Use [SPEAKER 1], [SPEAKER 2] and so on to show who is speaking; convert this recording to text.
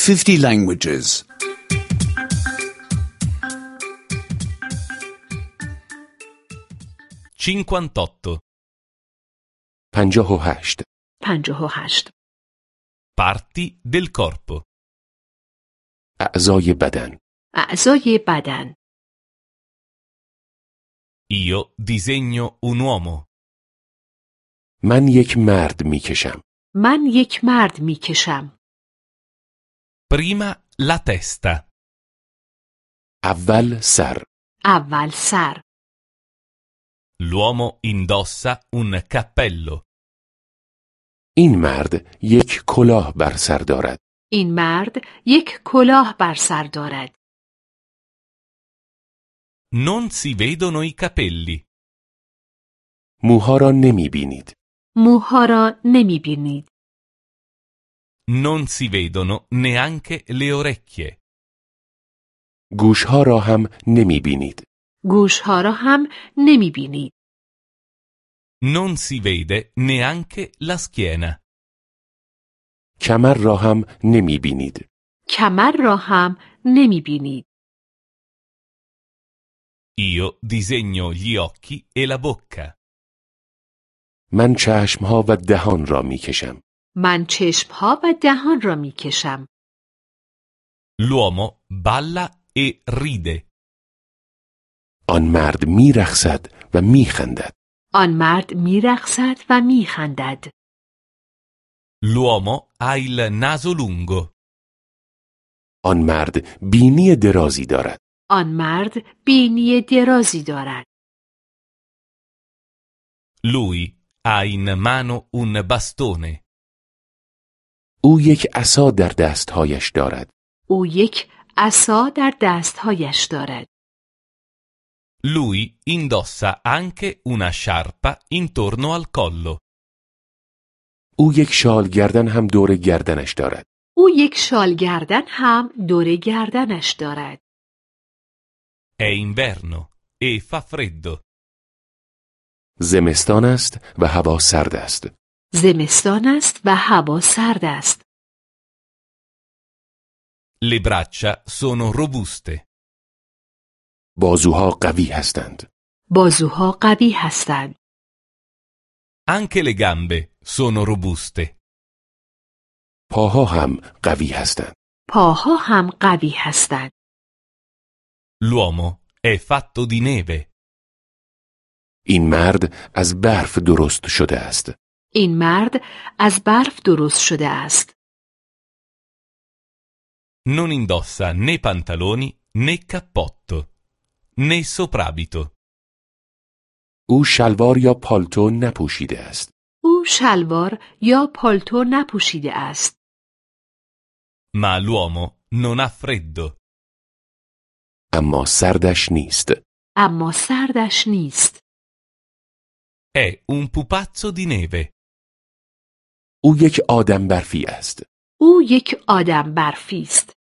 [SPEAKER 1] 50 languages.
[SPEAKER 2] 58.
[SPEAKER 3] 58.
[SPEAKER 4] 58.
[SPEAKER 2] Parti del corpo.
[SPEAKER 3] اعضای بدن.
[SPEAKER 4] اعضای بدن.
[SPEAKER 2] Io disegno un uomo.
[SPEAKER 3] من یک مرد میکشم.
[SPEAKER 4] من یک مرد میکشم.
[SPEAKER 2] Prima la testa.
[SPEAKER 3] اول سر.
[SPEAKER 4] اول سر.
[SPEAKER 2] L'uomo indossa un cappello.
[SPEAKER 3] این مرد یک کلاه بر سر دارد.
[SPEAKER 4] این مرد یک کلاه بر سر دارد.
[SPEAKER 2] Non si vedono i capelli.
[SPEAKER 3] موها را نمی بینید.
[SPEAKER 4] موها را نمی بینید.
[SPEAKER 2] Non si vedono neanche le orecchie.
[SPEAKER 3] گوشها را هم نمی بینید.
[SPEAKER 4] گوشها را هم نمی بینید.
[SPEAKER 2] Non si vede neanche la schiena.
[SPEAKER 3] کمر را هم نمی بینید.
[SPEAKER 4] کمر را هم نمی بینید.
[SPEAKER 2] Io disegno gli occhi e la bocca.
[SPEAKER 3] من چشمها و دهان را میکشم.
[SPEAKER 4] من چشمها و دهان را میکشم.
[SPEAKER 2] L'uomo balla e ride.
[SPEAKER 3] آن مرد میرقصد و میخندد.
[SPEAKER 4] آن مرد میرقصد و میخندد.
[SPEAKER 2] L'uomo ha il naso lungo.
[SPEAKER 3] آن مرد بینی درازی دارد.
[SPEAKER 4] آن مرد بینی درازی دارد.
[SPEAKER 2] Lui ha in mano un bastone.
[SPEAKER 3] او یک عصا در دستهایش دارد.
[SPEAKER 4] او یک عصا در دستهایش دارد.
[SPEAKER 2] Lui indossa anche una sciarpa intorno al collo.
[SPEAKER 3] او یک شال گردن هم دور گردنش دارد.
[SPEAKER 4] او یک شال گردن هم دور گردنش دارد.
[SPEAKER 2] È inverno e fa freddo.
[SPEAKER 3] زمستان است و هوا سرد است.
[SPEAKER 4] زمستان است و هوا سرد است.
[SPEAKER 2] Le braccia sono robuste.
[SPEAKER 3] بازوها قوی هستند.
[SPEAKER 4] بازوها قوی هستند.
[SPEAKER 2] Anche le gambe sono robuste.
[SPEAKER 3] پاها هم قوی هستند.
[SPEAKER 4] پاها هم قوی هستند.
[SPEAKER 2] L'uomo è fatto di neve.
[SPEAKER 3] این مرد از برف درست شده است.
[SPEAKER 4] این مرد از برف درست شده است.
[SPEAKER 2] Non indossa né pantaloni né cappotto, né soprabito.
[SPEAKER 3] او شلوار یا پالتو نپوشیده است.
[SPEAKER 4] او شلوار یا پالتو نپوشیده است.
[SPEAKER 2] Ma l'uomo non ha freddo.
[SPEAKER 3] اما سردش نیست.
[SPEAKER 4] اما سردش نیست.
[SPEAKER 2] È un pupazzo di neve.
[SPEAKER 3] او یک آدم برفی است.
[SPEAKER 4] او یک آدم برفی است.